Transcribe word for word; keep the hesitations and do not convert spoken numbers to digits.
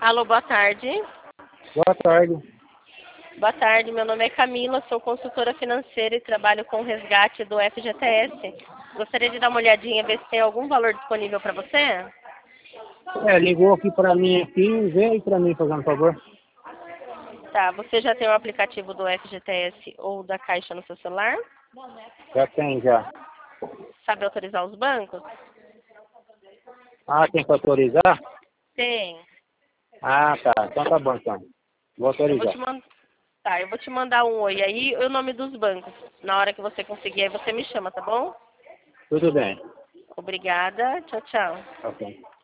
Alô, boa tarde. Boa tarde. Boa tarde, meu nome é Camila, sou consultora financeira e trabalho com o resgate do F G T S. Gostaria de dar uma olhadinha, ver se tem algum valor disponível para você? É, ligou aqui pra mim aqui, vê aí pra mim, fazendo favor. Tá, você já tem o aplicativo do F G T S ou da Caixa no seu celular? Já tem, já. Sabe autorizar os bancos? Ah, tem que autorizar? Tem. Ah, tá. Então tá bom, então. Vou Eu vou autorizar. te mandar. Tá, eu vou te mandar um oi aí e o nome dos bancos. Na hora que você conseguir, aí você me chama, tá bom? Tudo bem. Obrigada. Tchau, tchau. Ok.